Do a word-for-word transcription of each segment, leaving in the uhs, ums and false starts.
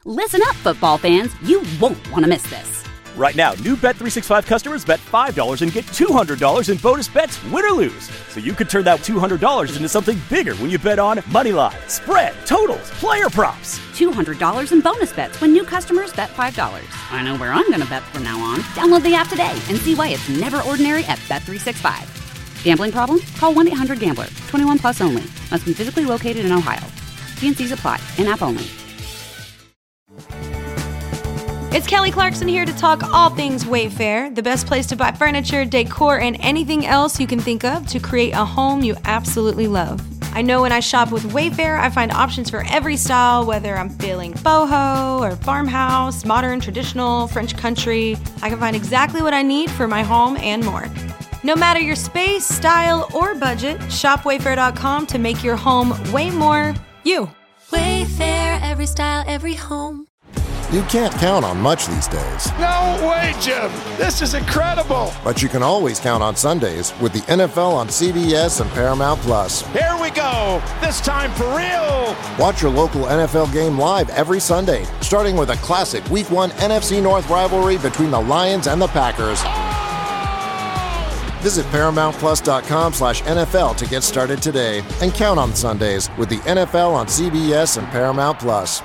Listen up, football fans. You won't want to miss this. Right now, new Bet three sixty-five customers bet five dollars and get two hundred dollars in bonus bets, win or lose. So you could turn that two hundred dollars into something bigger when you bet on money line, spread, totals, player props. two hundred dollars in bonus bets when new customers bet five dollars. I know where I'm going to bet from now on. Download the app today and see why it's never ordinary at Bet three sixty-five. Gambling problem? Call one eight hundred gambler. twenty-one plus only. Must be physically located in Ohio. T and C's apply. In-app only. It's Kelly Clarkson here to talk all things Wayfair, the best place to buy furniture, decor, and anything else you can think of to create a home you absolutely love. I know when I shop with Wayfair, I find options for every style, whether I'm feeling boho or farmhouse, modern, traditional, French country. I can find exactly what I need for my home and more. No matter your space, style, or budget, shop wayfair dot com to make your home way more you. Wayfair, every style, every home. You can't count on much these days. No way, Jim. This is incredible. But you can always count on Sundays with the N F L on C B S and Paramount Plus. Here we go. This time for real. Watch your local N F L game live every Sunday, starting with a classic Week one N F C North rivalry between the Lions and the Packers. Visit ParamountPlus.com slash NFL to get started today and count on Sundays with the N F L on C B S and Paramount Plus.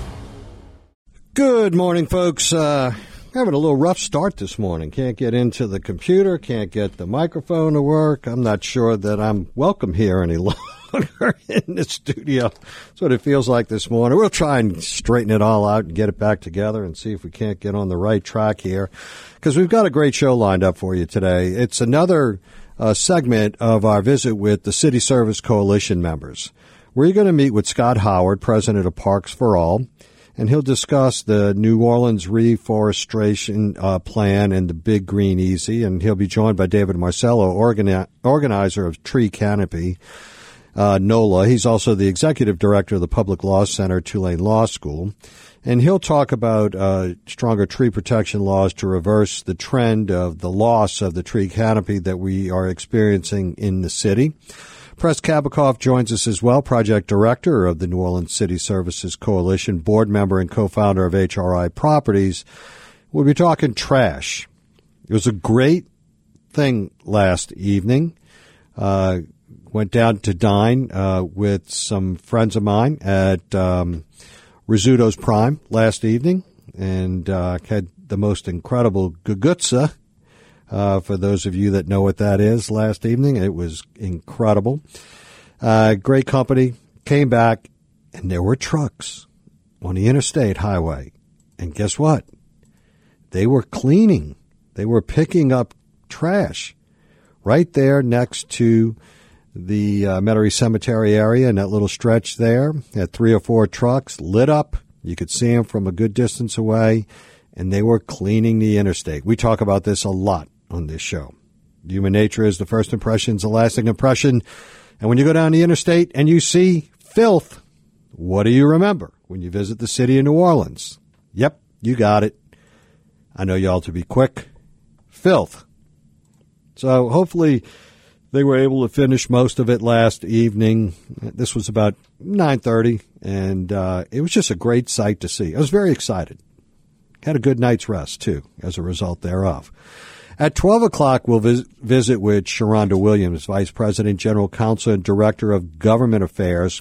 Good morning, folks. Uh, having a little rough start this morning. Can't get into the computer, can't get the microphone to work. I'm not sure that I'm welcome here any longer in the studio. That's what it feels like this morning. We'll try and straighten it all out and get it back together and see if we can't get on the right track here, because we've got a great show lined up for you today. It's another uh, segment of our visit with the City Service Coalition members. We're going to meet with Scott Howard, president of Parks for All, and he'll discuss the New Orleans reforestation uh, plan and the Big Green Easy. And he'll be joined by David Marcello, organi- organizer of Tree Canopy, uh, NOLA. He's also the executive director of the Public Law Center, Tulane Law School. And he'll talk about uh, stronger tree protection laws to reverse the trend of the loss of the tree canopy that we are experiencing in the city. Press Kabakoff joins us as well, project director of the New Orleans City Services Coalition, board member and co-founder of H R I Properties. We'll be talking trash. It was a great thing last evening. Uh, went down to dine uh, with some friends of mine at um, Rizzuto's Prime last evening, and uh, had the most incredible gugutza. Uh, for those of you that know what that is, last evening, it was incredible. Uh, great company. Came back, and there were trucks on the interstate highway. And guess what? They were cleaning. They were picking up trash right there next to the uh, Metairie Cemetery area in that little stretch there. Had three or four trucks lit up. You could see them from a good distance away, and they were cleaning the interstate. We talk about this a lot on this show. Human nature is the first impression is the lasting impression. And when you go down the interstate and you see filth, what do you remember when you visit the city of New Orleans? Yep, you got it. I know y'all to be quick. Filth. So hopefully they were able to finish most of it last evening. This was about nine thirty, and uh, it was just a great sight to see. I was very excited. Had a good night's rest, too, as a result thereof. At twelve o'clock, we'll vis- visit with Sharonda Williams, Vice President, General Counsel, and Director of Government Affairs,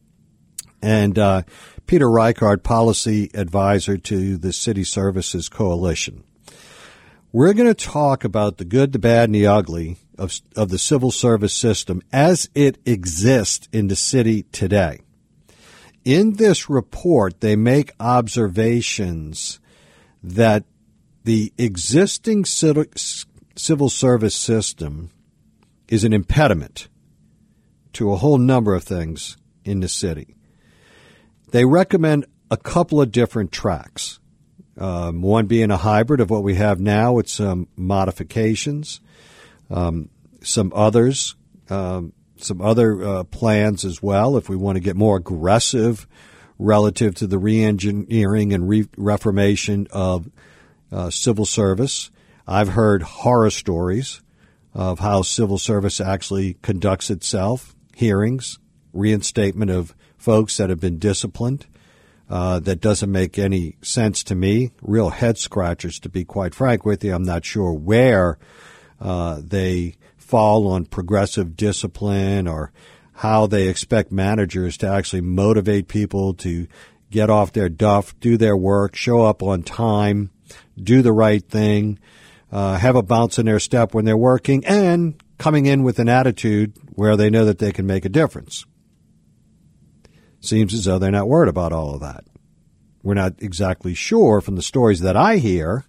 and uh, Peter Reichard, Policy Advisor to the City Services Coalition. We're going to talk about the good, the bad, and the ugly of, of the civil service system as it exists in the city today. In this report, they make observations that the existing civil service system is an impediment to a whole number of things in the city. They recommend a couple of different tracks, um, one being a hybrid of what we have now with some modifications, um, some others, um, some other uh, plans as well if we want to get more aggressive relative to the re-engineering and re- reformation of Uh, civil service. I've heard horror stories of how civil service actually conducts itself, hearings, reinstatement of folks that have been disciplined uh, that doesn't make any sense to me. Real head scratchers, to be quite frank with you. I'm not sure where uh, they fall on progressive discipline or how they expect managers to actually motivate people to get off their duff, do their work, show up on time, do the right thing, uh, have a bounce in their step when they're working, and coming in with an attitude where they know that they can make a difference. Seems as though they're not worried about all of that. We're not exactly sure from the stories that I hear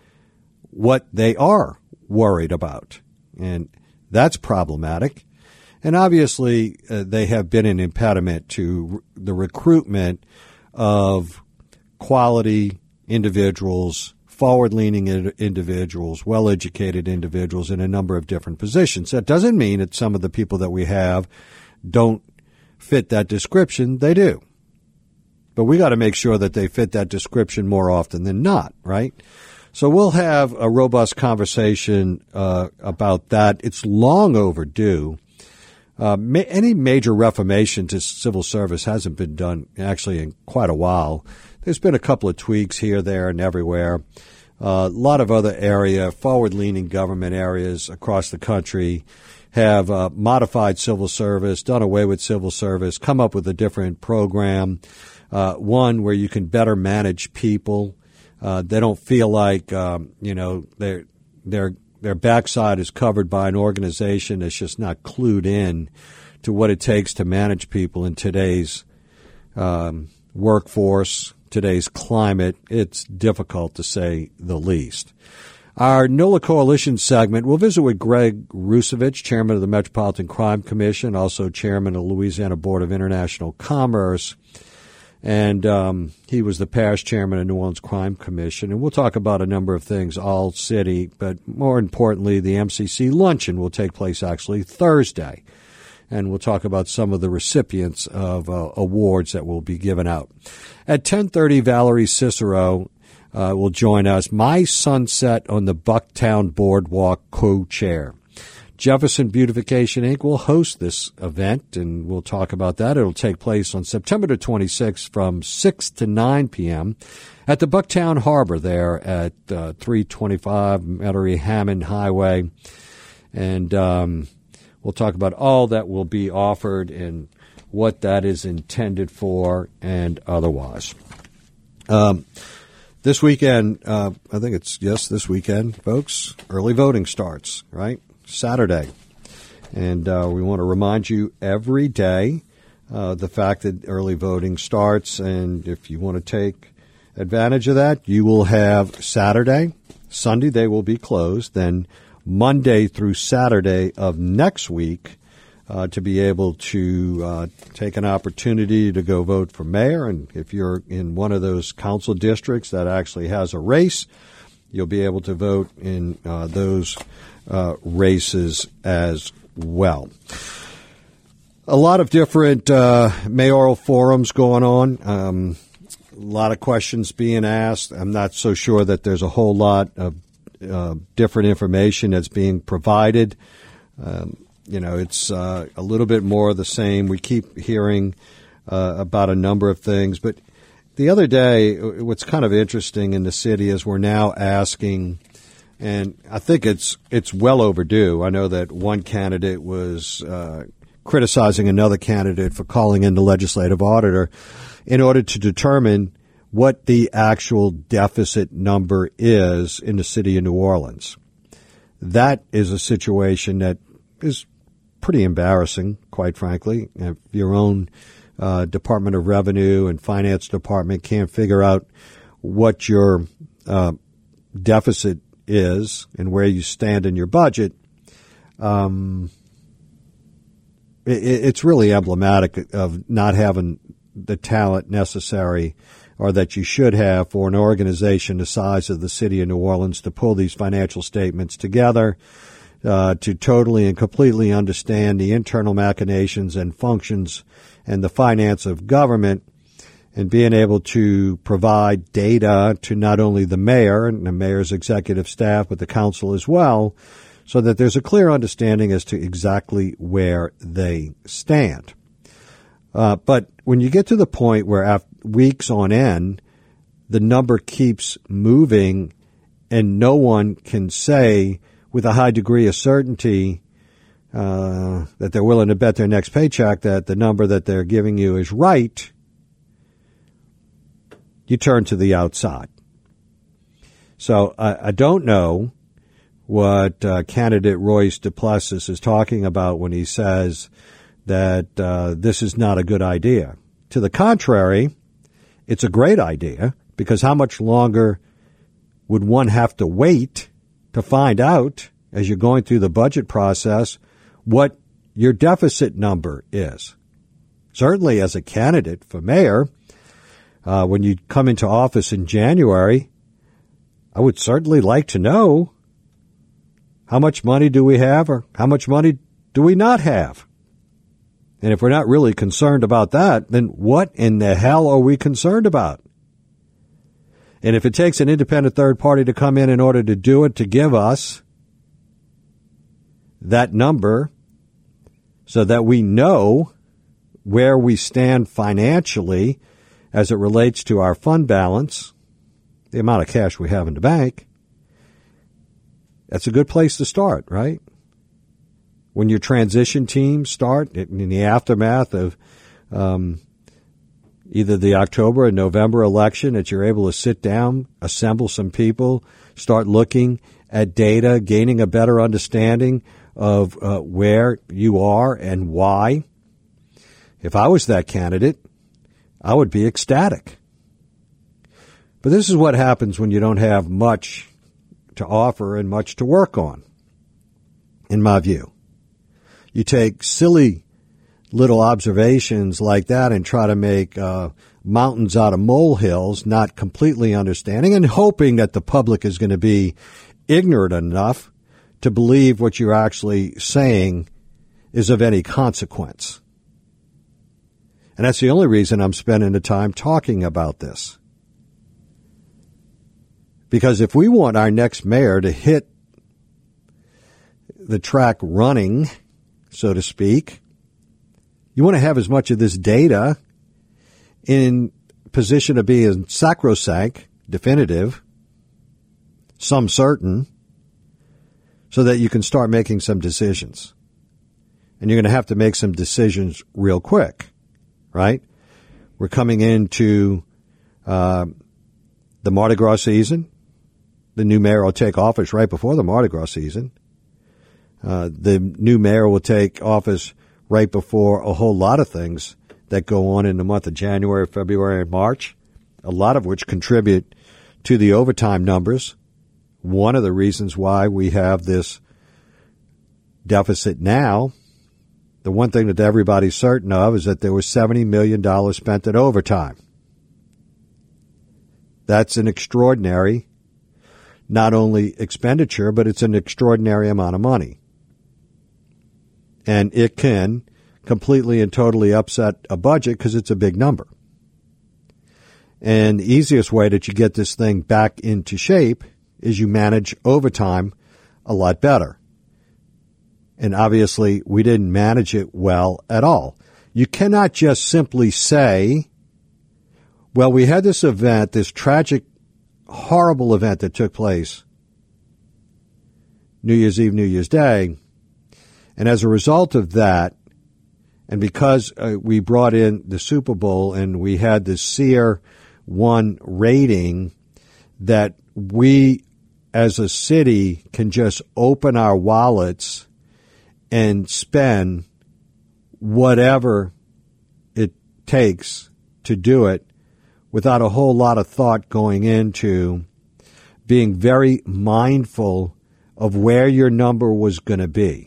what they are worried about, and that's problematic. And obviously, uh, they have been an impediment to the recruitment of quality individuals, forward-leaning individuals, well-educated individuals in a number of different positions. That doesn't mean that some of the people that we have don't fit that description. They do. But we got to make sure that they fit that description more often than not, right? So we'll have a robust conversation uh, about that. It's long overdue. Uh, ma- any major reformation to civil service hasn't been done actually in quite a while. There's been a couple of tweaks here, there, and everywhere. Uh, a lot of other area, forward-leaning government areas across the country have uh, modified civil service, done away with civil service, come up with a different program, uh, one where you can better manage people. Uh, they don't feel like, um, you know, they're they're Their backside is covered by an organization that's just not clued in to what it takes to manage people in today's um, workforce, today's climate. It's difficult to say the least. Our NOLA Coalition segment, we'll visit with Greg Rusevich, chairman of the Metropolitan Crime Commission, also chairman of the Louisiana Board of International Commerce. And um, he was the past chairman of New Orleans Crime Commission. And we'll talk about a number of things, all city, but more importantly, the M C C luncheon will take place actually Thursday. And we'll talk about some of the recipients of uh, awards that will be given out. At ten thirty, Valerie Cicero uh, will join us, my Sunset on the Bucktown Boardwalk co-chair. Jefferson Beautification, Incorporated will host this event, and we'll talk about that. It'll take place on September the twenty-sixth from six to nine p.m. at the Bucktown Harbor there at uh, three twenty-five Metairie Hammond Highway. And um, we'll talk about all that will be offered and what that is intended for and otherwise. Um, this weekend, uh, I think it's, yes, this weekend, folks, early voting starts, right? Saturday. And uh, we want to remind you every day uh, the fact that early voting starts. And if you want to take advantage of that, you will have Saturday. Sunday, they will be closed. Then Monday through Saturday of next week uh, to be able to uh, take an opportunity to go vote for mayor. And if you're in one of those council districts that actually has a race, you'll be able to vote in uh, those Uh, races as well. A lot of different uh, mayoral forums going on. Um, a lot of questions being asked. I'm not so sure that there's a whole lot of uh, different information that's being provided. Um, you know, it's uh, a little bit more of the same. We keep hearing uh, about a number of things. But the other day, what's kind of interesting in the city is we're now asking, and I think it's it's well overdue. I know that one candidate was uh, criticizing another candidate for calling in the legislative auditor in order to determine what the actual deficit number is in the city of New Orleans. That is a situation that is pretty embarrassing, quite frankly. If your own uh, Department of Revenue and Finance Department can't figure out what your uh, deficit is and where you stand in your budget, um, it, it's really emblematic of not having the talent necessary or that you should have for an organization the size of the city of New Orleans to pull these financial statements together, uh, to totally and completely understand the internal machinations and functions and the finance of government, and being able to provide data to not only the mayor and the mayor's executive staff, but the council as well, so that there's a clear understanding as to exactly where they stand. Uh, but when you get to the point where after weeks on end, the number keeps moving and no one can say with a high degree of certainty uh, that they're willing to bet their next paycheck that the number that they're giving you is right, you turn to the outside. So I, I don't know what uh, candidate Royce Duplessis is talking about when he says that uh, this is not a good idea. To the contrary, it's a great idea, because how much longer would one have to wait to find out, as you're going through the budget process, what your deficit number is? Certainly as a candidate for mayor, uh, when you come into office in January, I would certainly like to know, how much money do we have, or how much money do we not have? And if we're not really concerned about that, then what in the hell are we concerned about? And if it takes an independent third party to come in in order to do it, to give us that number so that we know where we stand financially as it relates to our fund balance, the amount of cash we have in the bank, that's a good place to start, right? When your transition teams start in the aftermath of um, either the October or November election, that you're able to sit down, assemble some people, start looking at data, gaining a better understanding of uh, where you are and why. If I was that candidate, I would be ecstatic. But this is what happens when you don't have much to offer and much to work on, in my view. You take silly little observations like that and try to make uh, mountains out of molehills, not completely understanding and hoping that the public is going to be ignorant enough to believe what you're actually saying is of any consequence. And that's the only reason I'm spending the time talking about this. Because if we want our next mayor to hit the track running, so to speak, you want to have as much of this data in position of being sacrosanct, definitive, some certain, so that you can start making some decisions. And you're going to have to make some decisions real quick, right? We're coming into uh, the Mardi Gras season. The new mayor will take office right before the Mardi Gras season. Uh, the new mayor will take office right before a whole lot of things that go on in the month of January, February, and March, a lot of which contribute to the overtime numbers. One of the reasons why we have this deficit now, the one thing that everybody's certain of is that there was seventy million dollars spent at overtime. That's an extraordinary, not only expenditure, but it's an extraordinary amount of money. And it can completely and totally upset a budget because it's a big number. And the easiest way that you get this thing back into shape is you manage overtime a lot better. And obviously, we didn't manage it well at all. You cannot just simply say, well, we had this event, this tragic, horrible event that took place New Year's Eve, New Year's Day, and as a result of that, and because uh, we brought in the Super Bowl and we had the SEER one rating, that we as a city can just open our wallets and spend whatever it takes to do it without a whole lot of thought going into being very mindful of where your number was going to be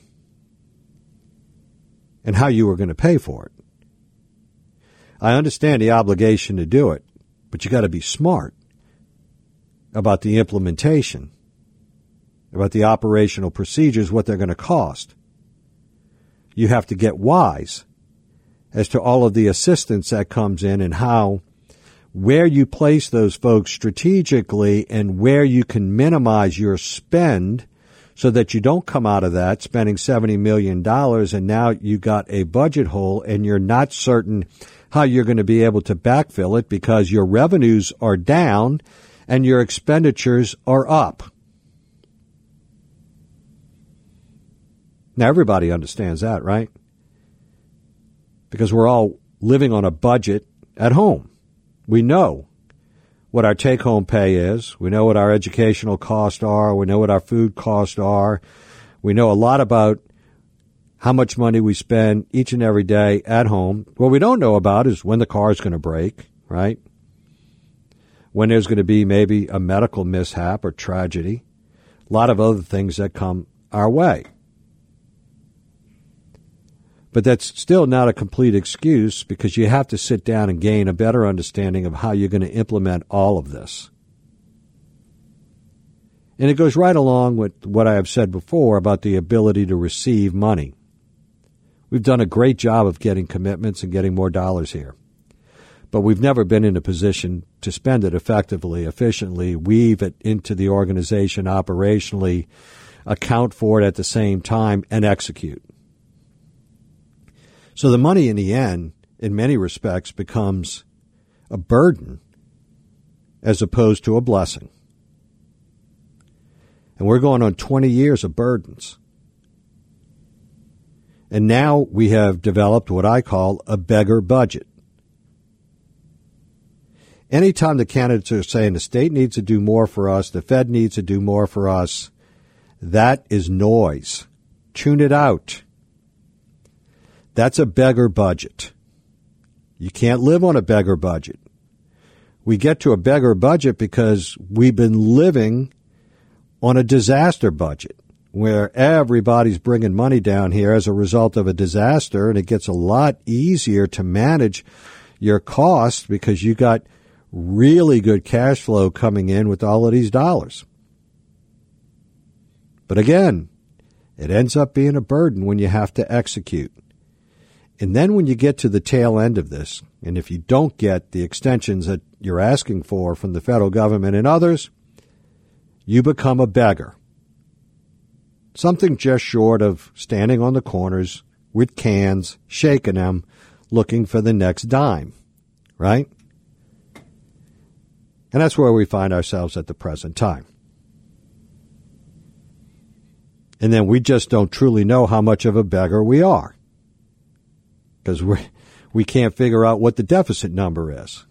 and how you were going to pay for it. I understand the obligation to do it, but you got to be smart about the implementation, about the operational procedures, what they're going to cost. You have to get wise as to all of the assistance that comes in and how, where you place those folks strategically and where you can minimize your spend so that you don't come out of that spending seventy million dollars and now you got a budget hole and you're not certain how you're going to be able to backfill it because your revenues are down and your expenditures are up. Now, everybody understands that, right? Because we're all living on a budget at home. We know what our take-home pay is. We know what our educational costs are. We know what our food costs are. We know a lot about how much money we spend each and every day at home. What we don't know about is when the car is going to break, right? When there's going to be maybe a medical mishap or tragedy. A lot of other things that come our way. But that's still not a complete excuse because you have to sit down and gain a better understanding of how you're going to implement all of this. And it goes right along with what I have said before about the ability to receive money. We've done a great job of getting commitments and getting more dollars here. But we've never been in a position to spend it effectively, efficiently, weave it into the organization operationally, account for it at the same time, and execute. So the money in the end, in many respects, becomes a burden as opposed to a blessing. And we're going on twenty years of burdens. And now we have developed what I call a beggar budget. Anytime the candidates are saying the state needs to do more for us, the Fed needs to do more for us, that is noise. Tune it out. That's a beggar budget. You can't live on a beggar budget. We get to a beggar budget because we've been living on a disaster budget where everybody's bringing money down here as a result of a disaster, and it gets a lot easier to manage your costs because you got really good cash flow coming in with all of these dollars. But again, it ends up being a burden when you have to execute. And then when you get to the tail end of this, and if you don't get the extensions that you're asking for from the federal government and others, you become a beggar. Something just short of standing on the corners with cans, shaking them, looking for the next dime, right? And that's where we find ourselves at the present time. And then we just don't truly know how much of a beggar we are. Because we we can't figure out what the deficit number is.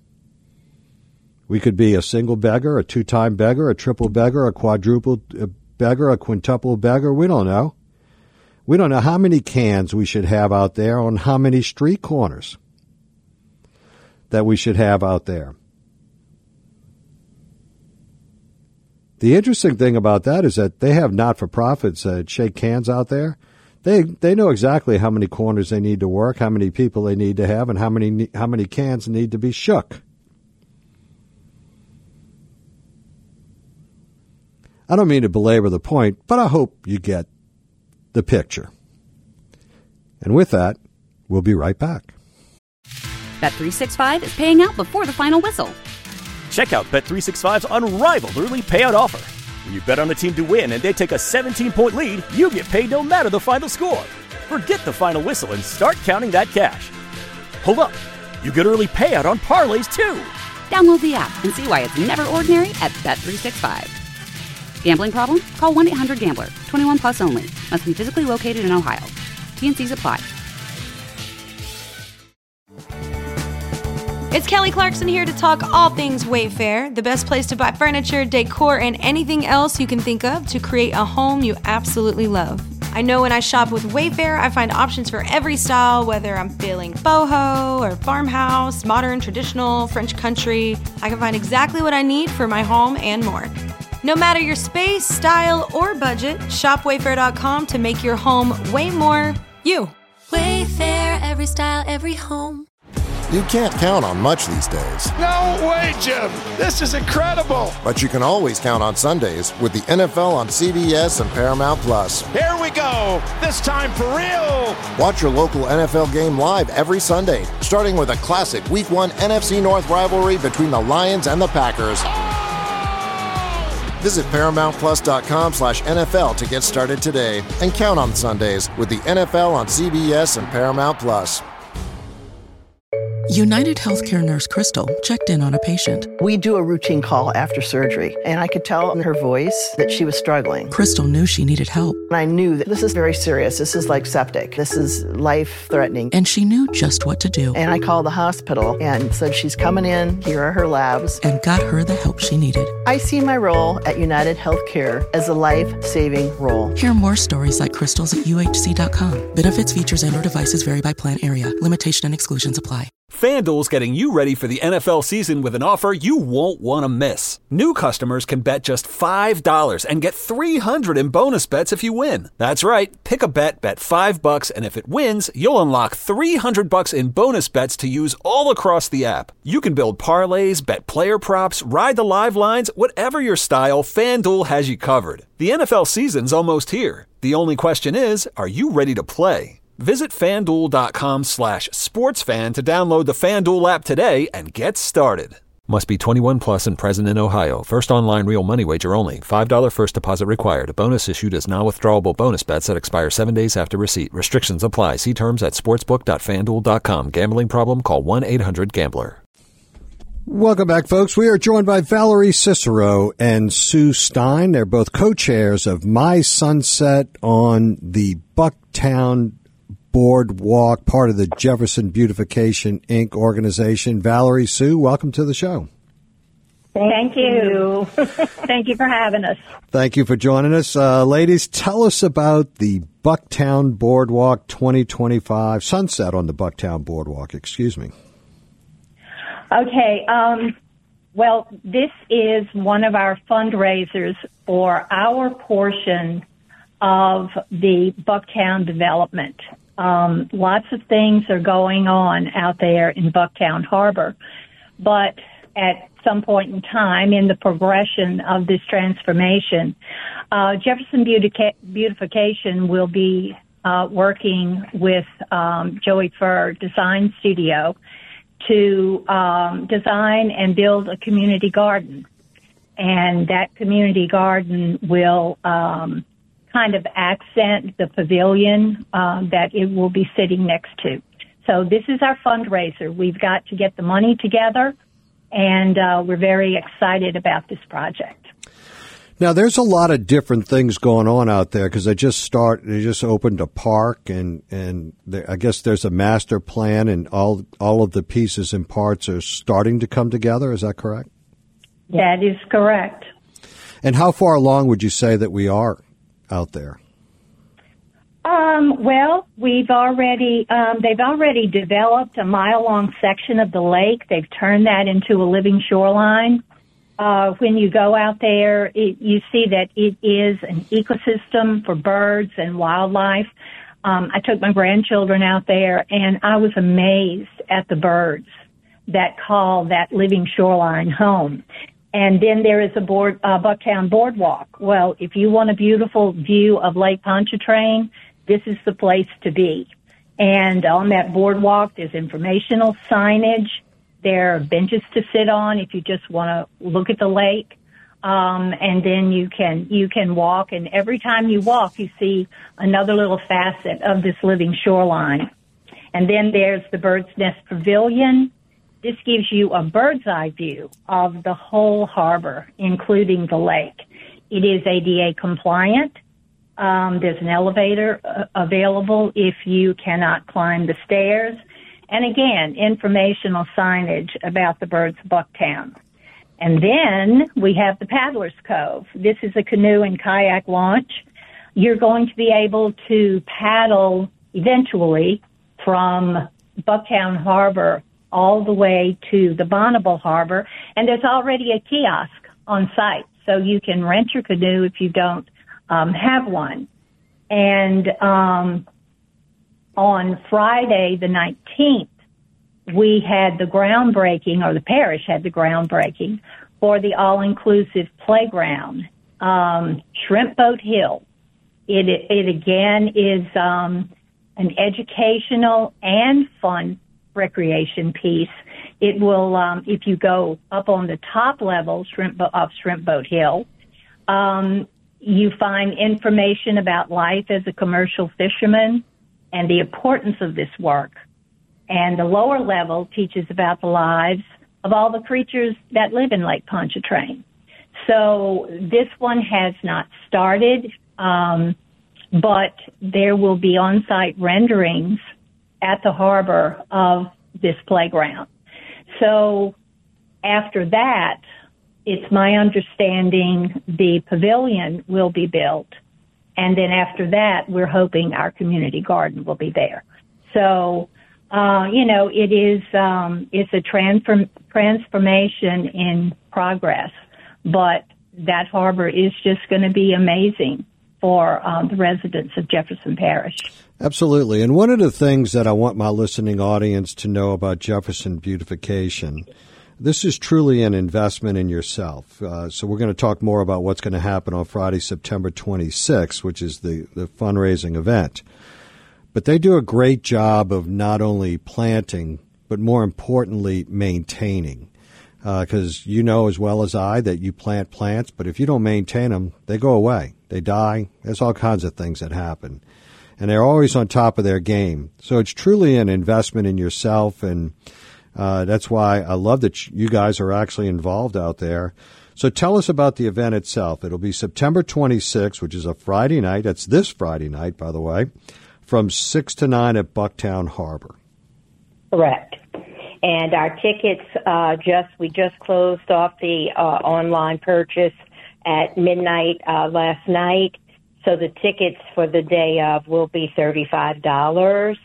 We could be a single beggar, a two-time beggar, a triple beggar, a quadruple beggar, a quintuple beggar. We don't know. We don't know how many cans we should have out there on how many street corners that we should have out there. The interesting thing about that is that they have not-for-profits that shake cans out there. They they know exactly how many corners they need to work, how many people they need to have, and how many how many cans need to be shook. I don't mean to belabor the point, but I hope you get the picture. And with that, we'll be right back. Bet three sixty-five is paying out before the final whistle. Check out Bet three sixty-five's unrivaled early payout offer. When you bet on a team to win and they take a seventeen-point lead, you get paid no matter the final score. Forget the final whistle and start counting that cash. Hold up. You get early payout on parlays, too. Download the app and see why it's never ordinary at Bet three sixty-five. Gambling problem? Call one eight hundred gambler. twenty-one plus only. Must be physically located in Ohio. T and C's apply. It's Kelly Clarkson here to talk all things Wayfair, the best place to buy furniture, decor, and anything else you can think of to create a home you absolutely love. I know when I shop with Wayfair, I find options for every style, whether I'm feeling boho or farmhouse, modern, traditional, French country. I can find exactly what I need for my home and more. No matter your space, style, or budget, shop wayfair dot com to make your home way more you. Wayfair, every style, every home. You can't count on much these days. No way, Jim. This is incredible. But you can always count on Sundays with the N F L on C B S and Paramount Plus. Here we go. This time for real. Watch your local N F L game live every Sunday, starting with a classic Week one N F C North rivalry between the Lions and the Packers. Oh! Visit ParamountPlus.com slash NFL to get started today and count on Sundays with the N F L on C B S and Paramount Plus. United Healthcare nurse Crystal checked in on a patient. We do a routine call after surgery, and I could tell in her voice that she was struggling. Crystal knew she needed help. And I knew that this is very serious. This is like septic. This is life-threatening. And she knew just what to do. And I called the hospital and said, she's coming in, here are her labs. And got her the help she needed. I see my role at United Healthcare as a life-saving role. Hear more stories like Crystal's at U H C dot com. Benefits, features, and or devices vary by plan area. Limitation and exclusions apply. FanDuel's getting you ready for the N F L season with an offer you won't want to miss. New customers can bet just five dollars and get three hundred dollars in bonus bets if you win. That's right. Pick a bet, bet five bucks, and if it wins, you'll unlock three hundred bucks in bonus bets to use all across the app. You can build parlays, bet player props, ride the live lines, whatever your style, FanDuel has you covered. The N F L season's almost here. The only question is, are you ready to play? Visit FanDuel.com slash sportsfan to download the FanDuel app today and get started. Must be twenty-one plus and present in Ohio. First online real money wager only. five dollars first deposit required. A bonus issued as non-withdrawable bonus bets that expire seven days after receipt. Restrictions apply. See terms at sportsbook dot fan duel dot com. Gambling problem? Call one eight hundred gambler. Welcome back, folks. We are joined by Valerie Cicero and Sue Stein. They're both co-chairs of My Sunset on the Bucktown Boardwalk, part of the Jefferson Beautification, Incorporated organization. Valerie, Sue, welcome to the show. Thank you. Thank you for having us. Thank you for joining us. Uh, ladies, tell us about the Bucktown Boardwalk twenty twenty-five, Sunset on the Bucktown Boardwalk, excuse me. Okay. Um, well, this is one of our fundraisers for our portion of the Bucktown development. Um, lots of things are going on out there in Bucktown Harbor, but at some point in time in the progression of this transformation, uh, Jefferson Beautica- Beautification will be uh, working with um, Joey Fur Design Studio to um, design and build a community garden. And that community garden will um kind of accent the pavilion uh, that it will be sitting next to. So this is our fundraiser. We've got to get the money together, and uh, we're very excited about this project. Now, there's a lot of different things going on out there because they just start. They just opened a park, and and there, I guess there's a master plan, and all all of the pieces and parts are starting to come together. Is that correct? That is correct. And how far along would you say that we are out there? Um, well, we've already, um, they've already developed a mile-long section of the lake. They've turned that into a living shoreline. Uh, when you go out there, it, you see that it is an ecosystem for birds and wildlife. Um, I took my grandchildren out there, and I was amazed at the birds that call that living shoreline home. And then there is a board, uh, Bucktown Boardwalk. Well, if you want a beautiful view of Lake Pontchartrain, this is the place to be. And on that boardwalk, there's informational signage. There are benches to sit on if you just want to look at the lake. Um, and then you can, you can walk. And every time you walk, you see another little facet of this living shoreline. And then there's the Bird's Nest Pavilion. This gives you a bird's eye view of the whole harbor, including the lake. It is A D A compliant. Um, there's an elevator uh, available if you cannot climb the stairs. And again, informational signage about the birds of Bucktown. And then we have the Paddler's Cove. This is a canoe and kayak launch. You're going to be able to paddle eventually from Bucktown Harbor all the way to the Bonneville Harbor, and there's already a kiosk on site, so you can rent your canoe if you don't um, have one. And um, on Friday the nineteenth, we had the groundbreaking, or the parish had the groundbreaking, for the all-inclusive playground, um, Shrimp Boat Hill. It, it again is um, an educational and fun recreation piece. It will, um, if you go up on the top level Shrimp Bo- of Shrimp Boat Hill, Um, you find information about life as a commercial fisherman and the importance of this work. And the lower level teaches about the lives of all the creatures that live in Lake Pontchartrain. So this one has not started, um, but there will be on-site renderings at the harbor of this playground. So after that, it's my understanding the pavilion will be built. And then after that, we're hoping our community garden will be there. So, uh, you know, it is, um, it's a transform, transformation in progress, but that harbor is just going to be amazing for um, the residents of Jefferson Parish. Absolutely. And one of the things that I want my listening audience to know about Jefferson beautification, this is truly an investment in yourself. Uh, so we're going to talk more about what's going to happen on Friday, September twenty-sixth, which is the, the fundraising event. But they do a great job of not only planting, but more importantly, maintaining. Because uh, you know as well as I that you plant plants, but if you don't maintain them, they go away. They die. There's all kinds of things that happen. And they're always on top of their game. So it's truly an investment in yourself, and uh, that's why I love that you guys are actually involved out there. So tell us about the event itself. It'll be September twenty-sixth, which is a Friday night. That's this Friday night, by the way, from six to nine at Bucktown Harbor. Correct. And our tickets, uh, just we just closed off the uh, online purchase at midnight uh, last night. So the tickets for the day of will be thirty-five dollars.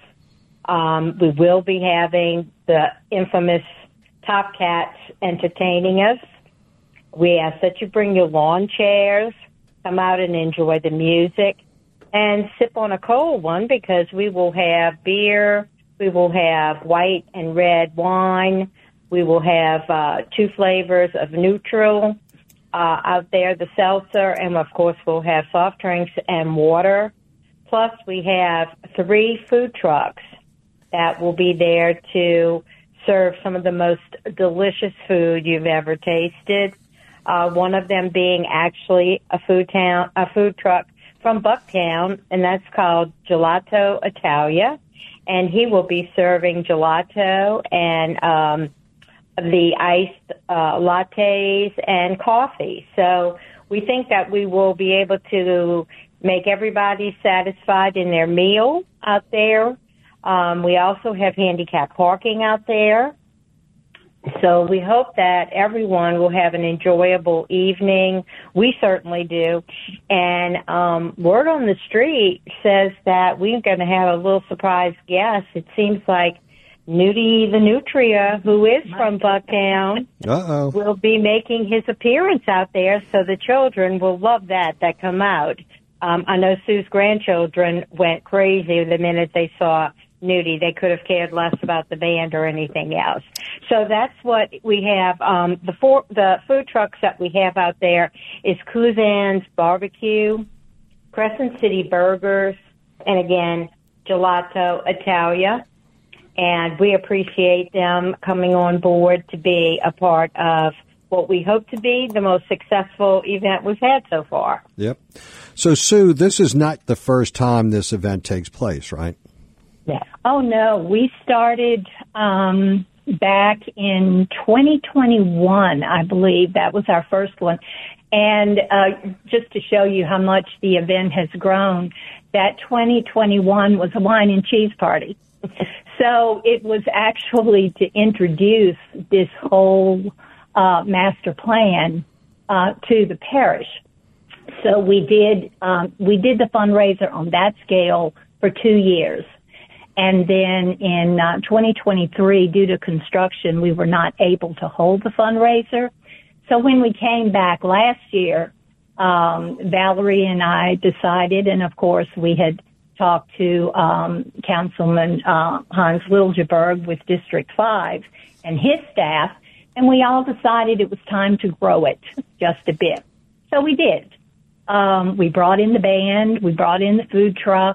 Um, we will be having the infamous Top Cats entertaining us. We ask that you bring your lawn chairs, come out and enjoy the music, and sip on a cold one because we will have beer. We will have white and red wine. We will have uh, two flavors of neutral uh, out there, the seltzer, and, of course, we'll have soft drinks and water. Plus, we have three food trucks that will be there to serve some of the most delicious food you've ever tasted, uh, one of them being actually a food, town, a food truck from Bucktown, and that's called Gelato Italia. And he will be serving gelato and um, the iced uh, lattes and coffee. So we think that we will be able to make everybody satisfied in their meal out there. Um, we also have handicap parking out there. So we hope that everyone will have an enjoyable evening. We certainly do. And um, word on the street says that we're going to have a little surprise guest. It seems like Nudie the Nutria, who is from Bucktown, Uh-oh. will be making his appearance out there. So the children will love that, that come out. Um, I know Sue's grandchildren went crazy the minute they saw Nudie. They could have cared less about the band or anything else. So that's what we have. Um, the four, the food trucks that we have out there is Kuzan's Barbecue, Crescent City Burgers, and again, Gelato Italia. And we appreciate them coming on board to be a part of what we hope to be the most successful event we've had so far. Yep. So, Sue, this is not the first time this event takes place, right? Yeah. Oh, no. We started um, back in twenty twenty-one, I believe. That was our first one. And uh, just to show you how much the event has grown, that twenty twenty-one was a wine and cheese party. So it was actually to introduce this whole uh, master plan uh, to the parish. So we did um, we did the fundraiser on that scale for two years. And then in uh, twenty twenty-three, due to construction, we were not able to hold the fundraiser. So when we came back last year, um, Valerie and I decided, and of course we had talked to um, Councilman uh, Hans Liljeburg with District five and his staff, and we all decided it was time to grow it just a bit. So we did. Um, we brought in the band. We brought in the food trucks.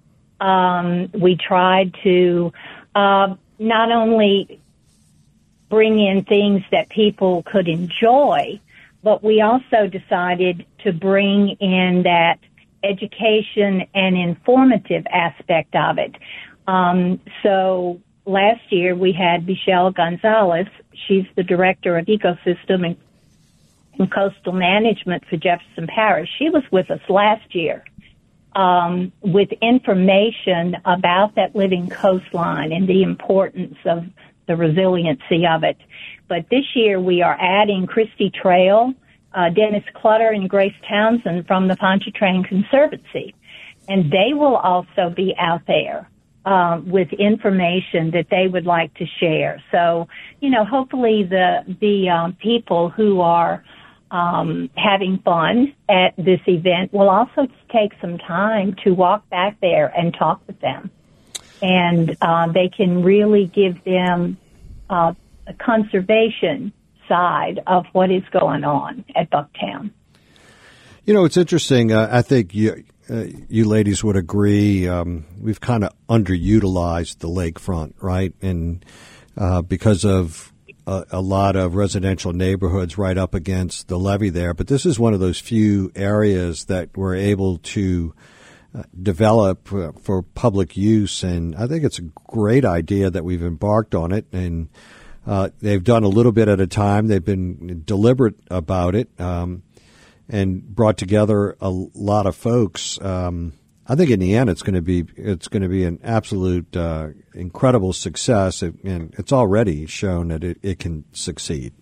Um, we tried to uh, not only bring in things that people could enjoy, but we also decided to bring in that education and informative aspect of it. Um, so last year we had Michelle Gonzalez. She's the Director of Ecosystem and, and Coastal Management for Jefferson Parish. She was with us last year um, with information about that living coastline and the importance of the resiliency of it. But this year we are adding Christy Trail, uh, Dennis Clutter, and Grace Townsend from the Pontchartrain Conservancy. And they will also be out there uh, with information that they would like to share. So, you know, hopefully the, the um, people who are um, having fun at this event will also take some time to walk back there and talk with them. And uh, they can really give them uh, a conservation side of what is going on at Bucktown. You know, it's interesting. Uh, I think you, uh, you ladies would agree. Um, we've kind of underutilized the lakefront, right? And uh, because of a, a lot of residential neighborhoods right up against the levee there. But this is one of those few areas that we're able to Uh, develop uh, for public use, and I think it's a great idea that we've embarked on it, and uh, they've done a little bit at a time. They've been deliberate about it um, and brought together a lot of folks. Um, I think in the end, it's going to be it's going to be an absolute uh, incredible success, and it's already shown that it, it can succeed.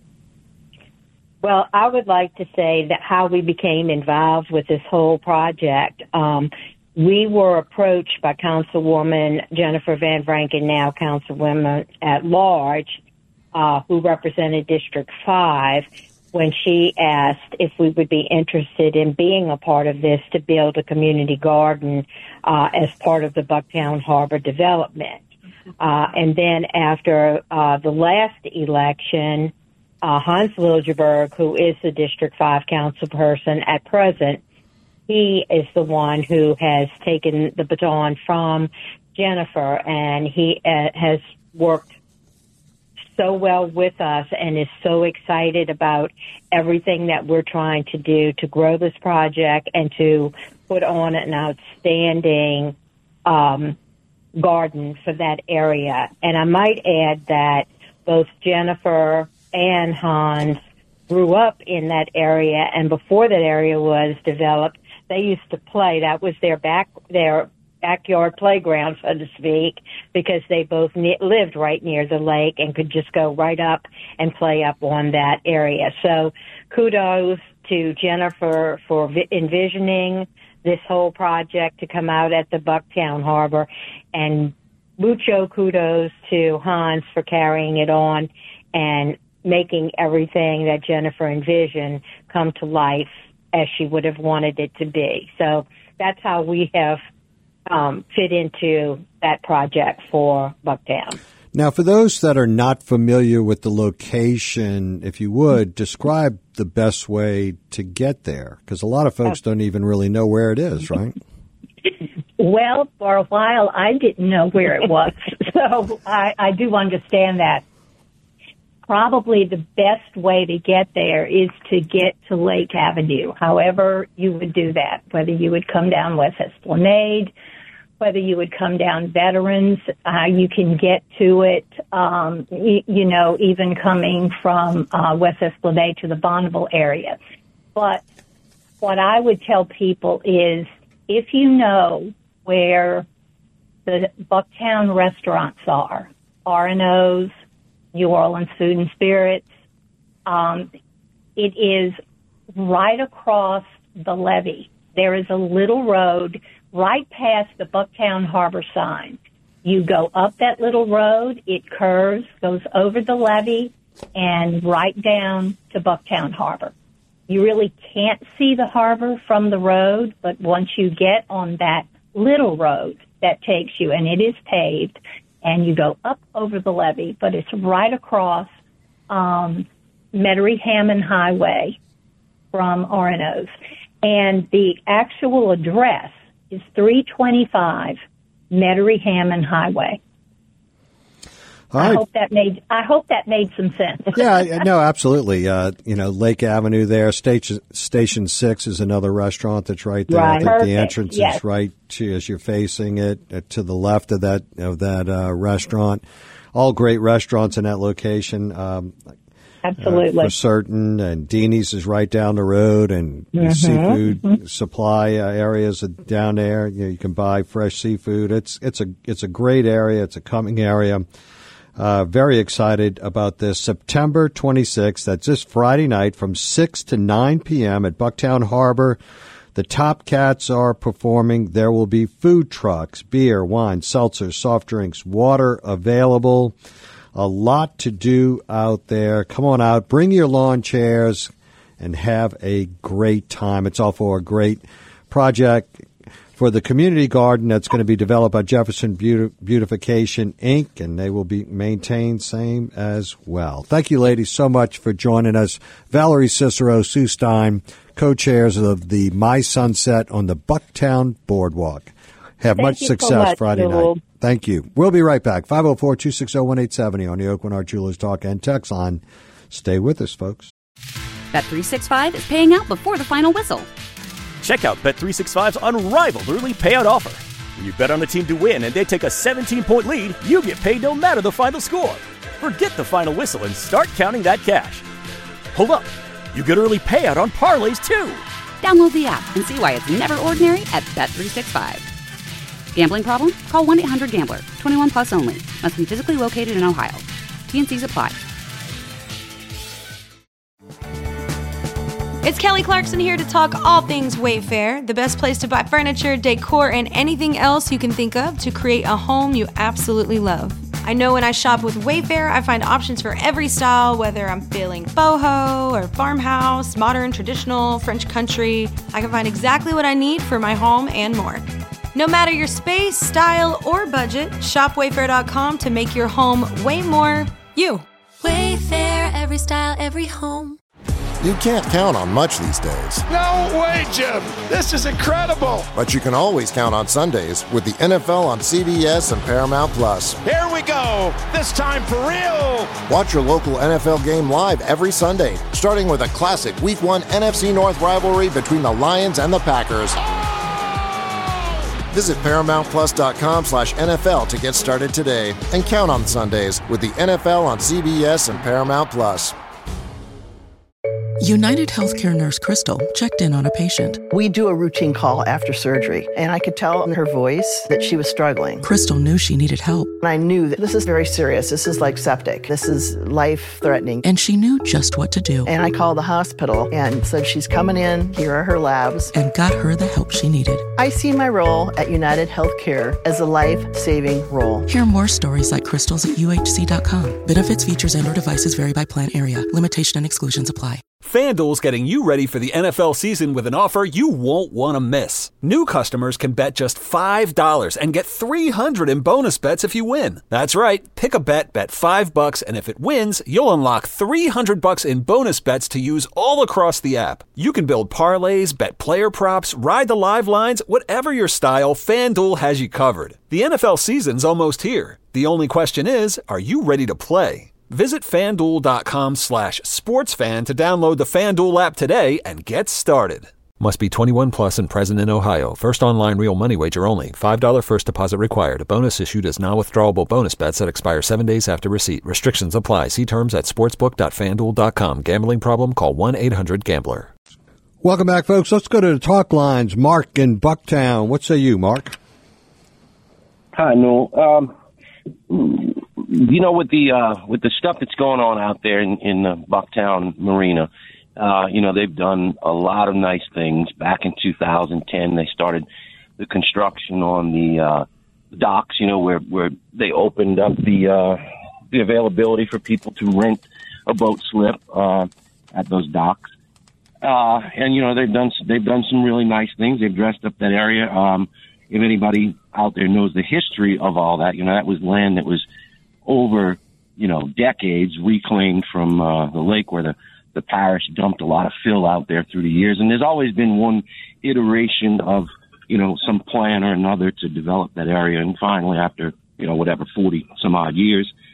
Well, I would like to say that how we became involved with this whole project. Um, we were approached by Councilwoman Jennifer Van Vranken, now Councilwoman at Large, uh, who represented District five, when she asked if we would be interested in being a part of this to build a community garden uh, as part of the Bucktown Harbor development. Uh, and then after uh, the last election, Uh, Hans Liljeberg, who is the District five council person at present, he is the one who has taken the baton from Jennifer, and he uh, has worked so well with us and is so excited about everything that we're trying to do to grow this project and to put on an outstanding um, garden for that area. And I might add that both Jennifer and Hans grew up in that area, and before that area was developed, they used to play. That was their back, their backyard playground, so to speak, because they both ne- lived right near the lake and could just go right up and play up on that area. So kudos to Jennifer for vi- envisioning this whole project to come out at the Bucktown Harbor, and mucho kudos to Hans for carrying it on and making everything that Jennifer envisioned come to life as she would have wanted it to be. So that's how we have um, fit into that project for Bucktown. Now, for those that are not familiar with the location, if you would, describe the best way to get there, because a lot of folks don't even really know where it is, right? Well, for a while, I didn't know where it was, so I, I do understand that. Probably the best way to get there is to get to Lake Avenue, however you would do that, whether you would come down West Esplanade, whether you would come down Veterans, uh, you can get to it, um, y- you know, even coming from uh, West Esplanade to the Bonneville area. But what I would tell people is if you know where the Bucktown restaurants are, R and O's, New Orleans Food and Spirits. Um, it is right across the levee. There is a little road right past the Bucktown Harbor sign. You go up that little road, it curves, goes over the levee, and right down to Bucktown Harbor. You really can't see the harbor from the road, but once you get on that little road that takes you, and it is paved, and you go up over the levee, but it's right across um, Metairie Hammond Highway from R and O's. And the actual address is three twenty-five Metairie Hammond Highway. All I right. hope that made I hope that made some sense. Yeah, no, absolutely. Uh, you know, Lake Avenue there, Station Station Six is another restaurant that's right there. Right. I think Perfect. the entrance Yes. is right to, as you're facing it uh, to the left of that of that uh, restaurant. All great restaurants in that location. Um, Absolutely. Uh, for certain, and Deanie's is right down the road, and Mhm. seafood Mhm. supply uh, areas are down there. You know, you can buy fresh seafood. It's it's a it's a great area. It's a coming area. Uh, very excited about this. September twenty-sixth. That's this Friday night from six to nine p.m. at Bucktown Harbor. The Top Cats are performing. There will be food trucks, beer, wine, seltzers, soft drinks, water available. A lot to do out there. Come on out. Bring your lawn chairs and have a great time. It's all for a great project for the community garden that's going to be developed by Jefferson Beauti- Beautification, Incorporated, and they will be maintained same as well. Thank you, ladies, so much for joining us. Valerie Cicero, Sue Stein, co-chairs of the My Sunset on the Bucktown Boardwalk. Have Thank much you so success much, Friday Newell. night. Thank you. We'll be right back. five oh four, two six oh, one eight seven oh on the Oakland Art Jewelers Talk and Text line. Stay with us, folks. Bet three sixty-five is paying out before the final whistle. Check out Bet three sixty-five's unrivaled early payout offer. When you bet on a team to win and they take a seventeen-point lead, you get paid no matter the final score. Forget the final whistle and start counting that cash. Hold up. You get early payout on parlays, too. Download the app and see why it's never ordinary at Bet three sixty-five. Gambling problem? Call one eight hundred gambler. twenty-one plus only. Must be physically located in Ohio. T and C's apply. It's Kelly Clarkson here to talk all things Wayfair, the best place to buy furniture, decor, and anything else you can think of to create a home you absolutely love. I know when I shop with Wayfair, I find options for every style, whether I'm feeling boho or farmhouse, modern, traditional, French country. I can find exactly what I need for my home and more. No matter your space, style, or budget, shop wayfair dot com to make your home way more you. Wayfair, every style, every home. You can't count on much these days, No way, Jim. This is incredible. but you can always count on Sundays with the N F L on C B S and Paramount Plus. Here we go. This time for real. Watch your local N F L game live every Sunday, starting with a classic Week one N F C North rivalry between the Lions and the Packers. Visit ParamountPlus.com slash NFL to get started today and count on Sundays with the N F L on C B S and Paramount Plus. United Healthcare nurse Crystal checked in on a patient. We do a routine call after surgery, and I could tell in her voice that she was struggling. Crystal knew she needed help. And I knew that this is very serious. This is like septic. This is life-threatening. And she knew just what to do. And I called the hospital and said, she's coming in. Here are her labs. And got her the help she needed. I see my role at United Healthcare as a life-saving role. Hear more stories like Crystal's at U H C dot com. Benefits, features, and or devices vary by plan area. Limitation and exclusions apply. FanDuel's getting you ready for the N F L season with an offer you won't want to miss. New customers can bet just five dollars and get three hundred dollars in bonus bets if you win. That's right. Pick a bet, bet five bucks, and if it wins, you'll unlock three hundred bucks in bonus bets to use all across the app. You can build parlays, bet player props, ride the live lines, whatever your style, FanDuel has you covered. The N F L season's almost here. The only question is, are you ready to play? Visit FanDuel.com slash sportsfan to download the FanDuel app today and get started. Must be twenty-one plus and present in Ohio. First online real money wager only. five dollars first deposit required. A bonus issued as non-withdrawable bonus bets that expire seven days after receipt. Restrictions apply. See terms at sportsbook dot fan duel dot com. Gambling problem? Call one eight hundred gambler. Welcome back, folks. Let's go to the talk lines. Mark in Bucktown. What say you, Mark? Hi, Noel. Um, you know, with the uh, with the stuff that's going on out there in, in the Bucktown Marina, uh, you know, they've done a lot of nice things. Back in two thousand ten, they started the construction on the uh, docks, you know, where, where they opened up the uh, the availability for people to rent a boat slip uh, at those docks. Uh, and, you know, they've done they've done some really nice things. They've dressed up that area. Um, if anybody out there knows the history of all that, you know, that was land that was over, you know, decades reclaimed from uh, the lake where the, the parish dumped a lot of fill out there through the years. And there's always been one iteration of, you know, some plan or another to develop that area. And finally, after, you know, whatever, forty some odd years,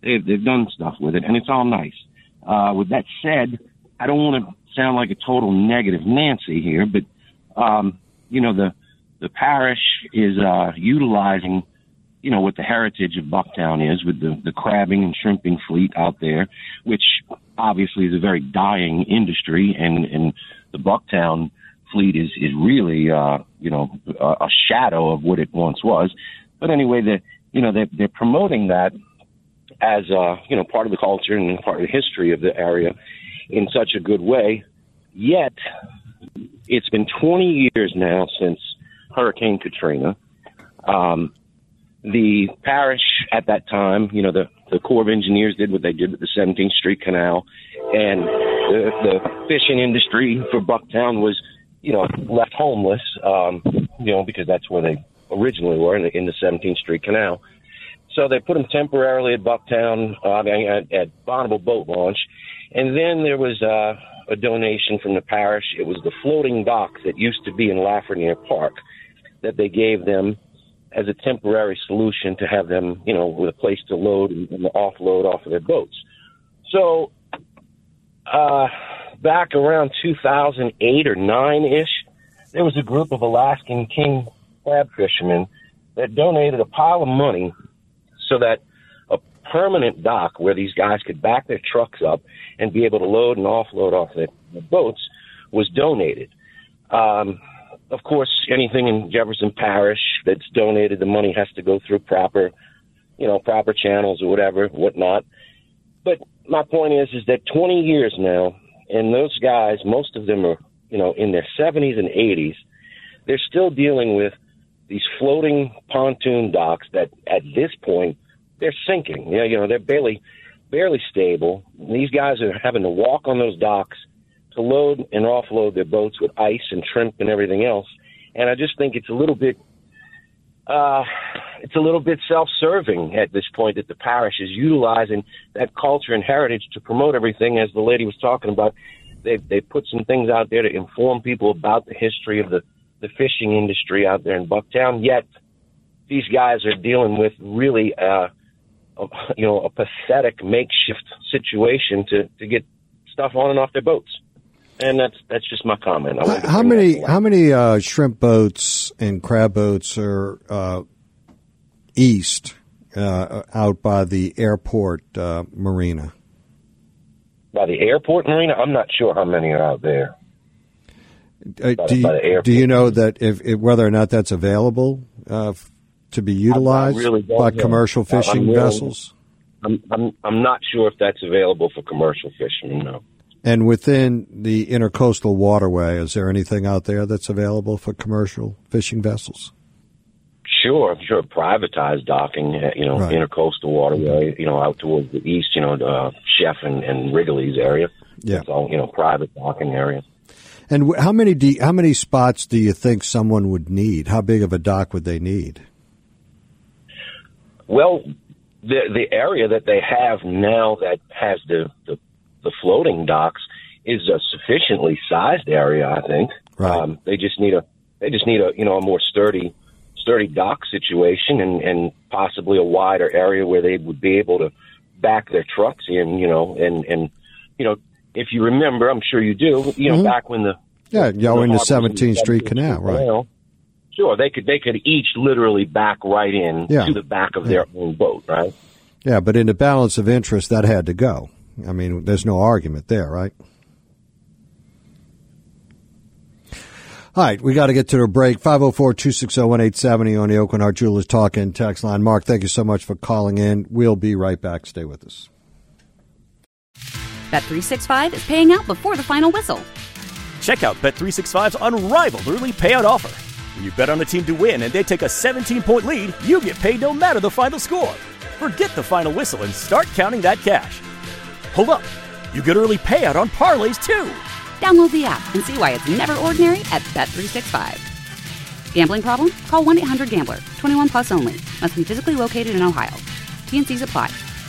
they've, they've done stuff with it, and it's all nice. Uh, with that said, I don't want to sound like a total negative Nancy here, but, um, you know, the, the parish is, uh, utilizing, you know, what the heritage of Bucktown is with the, the crabbing and shrimping fleet out there, which obviously is a very dying industry, and, and the Bucktown fleet is, is really, uh, you know, a, a shadow of what it once was. But anyway, the, you know, they're, they're promoting that as, uh, you know, part of the culture and part of the history of the area in such a good way. Yet, it's been twenty years now since Hurricane Katrina. Um, the parish at that time, you know, the, the Corps of Engineers did what they did with the seventeenth Street Canal, and the, the fishing industry for Bucktown was, you know, left homeless, um, you know, because that's where they originally were, in the, in the seventeenth Street Canal. So they put them temporarily at Bucktown, uh, at, at Bonneville Boat Launch. And then there was uh, a donation from the parish. It was the floating dock that used to be in Lafreniere Park that they gave them as a temporary solution to have them, you know, with a place to load and, and offload off of their boats. So uh, back around two thousand eight or nine-ish, there was a group of Alaskan king crab fishermen that donated a pile of money so that a permanent dock where these guys could back their trucks up and be able to load and offload off their, their boats was donated. Um, of course, anything in Jefferson Parish that's donated, the money has to go through proper, you know, proper channels or whatever, whatnot. But my point is, is that twenty years now, and those guys, most of them are, you know, in their seventies and eighties, they're still dealing with these floating pontoon docks that at this point they're sinking. You know, you know, they're barely, barely stable. These guys are having to walk on those docks to load and offload their boats with ice and shrimp and everything else. And I just think it's a little bit, uh, it's a little bit self-serving at this point that the parish is utilizing that culture and heritage to promote everything. As the lady was talking about, they they put some things out there to inform people about the history of the the fishing industry out there in Bucktown, yet these guys are dealing with really, uh, a, you know, a pathetic makeshift situation to, to get stuff on and off their boats. And that's that's just my comment. I how, how many how many uh, shrimp boats and crab boats are uh, east uh, out by the airport uh, marina? By the airport marina, I'm not sure how many are out there. Uh, do, you, do you know that if, if whether or not that's available uh, f- to be utilized really by know. commercial fishing I'm really, vessels? I'm, I'm I'm not sure if that's available for commercial fishing. No. And within the intercoastal waterway, is there anything out there that's available for commercial fishing vessels? Sure, sure. Privatized docking, you know, right. Intercoastal waterway, you know, out towards the east, you know, uh, Chef and, and Wrigley's area. Yeah. It's all, you know, private docking area. And how many do you, how many spots do you think someone would need? How big of a dock would they need? Well, the the area that they have now that has the the, the floating docks is a sufficiently sized area, I think. Right. Um, they just need a they just need a you know a more sturdy sturdy dock situation and, and possibly a wider area where they would be able to back their trucks in, you know, and and you know. If you remember, I'm sure you do, you know, mm-hmm. back when the... Yeah, you in the seventeenth Street Canal, right. Canal, sure, they could they could each literally back right in yeah. to the back of their yeah. own boat, right? Yeah, but in the balance of interest, that had to go. I mean, there's no argument there, right? All right, we got to get to a break. five oh four, two six oh, one eight seven oh on the Oakland Art Jewelers Talk and Text line. Mark, thank you so much for calling in. We'll be right back. Stay with us. Bet three sixty-five is paying out before the final whistle. Check out Bet three sixty-five's unrivaled early payout offer. When you bet on a team to win and they take a seventeen-point lead, you get paid no matter the final score. Forget the final whistle and start counting that cash. Hold up. You get early payout on parlays, too. Download the app and see why it's never ordinary at Bet three sixty-five. Gambling problem? Call one eight hundred gambler. twenty-one plus only. Must be physically located in Ohio. T and C's apply.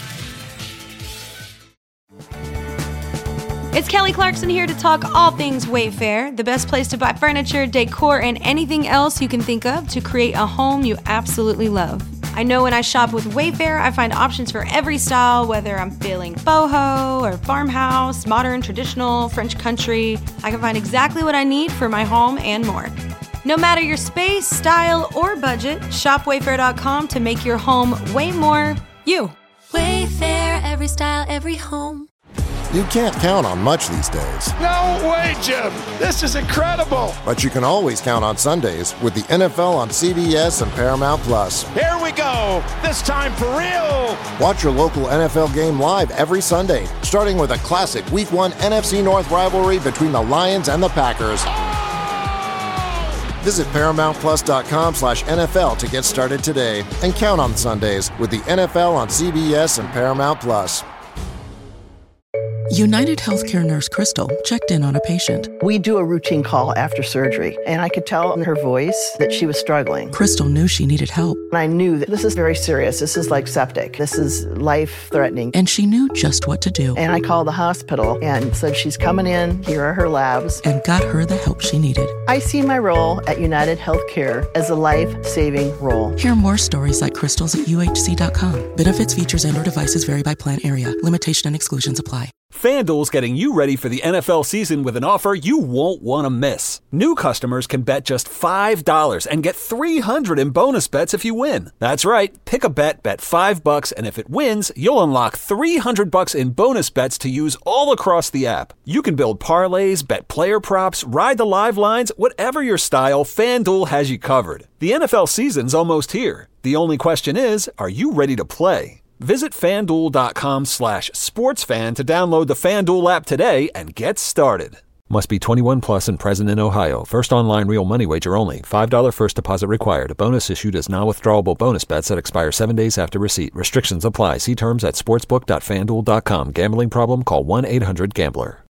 It's Kelly Clarkson here to talk all things Wayfair, the best place to buy furniture, decor, and anything else you can think of to create a home you absolutely love. I know when I shop with Wayfair, I find options for every style, whether I'm feeling boho or farmhouse, modern, traditional, French country. I can find exactly what I need for my home and more. No matter your space, style, or budget, shop wayfair dot com to make your home way more you. Wayfair, every style, every home. You can't count on much these days. No way, Jim. This is incredible. But you can always count on Sundays with the N F L on C B S and Paramount Plus. Here we go. This time for real. Watch your local N F L game live every Sunday, starting with a classic Week one N F C North rivalry between the Lions and the Packers. Visit paramount plus dot com slash N F L to get started today and count on Sundays with the N F L on C B S and Paramount Plus. United Healthcare nurse Crystal checked in on a patient. We do a routine call after surgery, and I could tell in her voice that she was struggling. Crystal knew she needed help. And I knew that this is very serious. This is like septic. This is life-threatening. And she knew just what to do. And I called the hospital and said, she's coming in. Here are her labs. And got her the help she needed. I see my role at United Healthcare as a life-saving role. Hear more stories like Crystal's at U H C dot com. Benefits, features, and or devices vary by plan area. Limitation and exclusions apply. FanDuel's getting you ready for the N F L season with an offer you won't want to miss. New customers can bet just five dollars and get three hundred dollars in bonus bets if you win. That's right. Pick a bet, bet five bucks, and if it wins, you'll unlock three hundred bucks in bonus bets to use all across the app. You can build parlays, bet player props, ride the live lines, whatever your style, FanDuel has you covered. The N F L season's almost here. The only question is, are you ready to play? Visit FanDuel.com slash sportsfan to download the FanDuel app today and get started. Must be twenty-one plus and present in Ohio. First online real money wager only. five dollars first deposit required. Bonus issued as non-withdrawable bonus bets that expire seven days after receipt. Restrictions apply. See terms at sportsbook dot fan duel dot com. Gambling problem? Call one eight hundred gambler.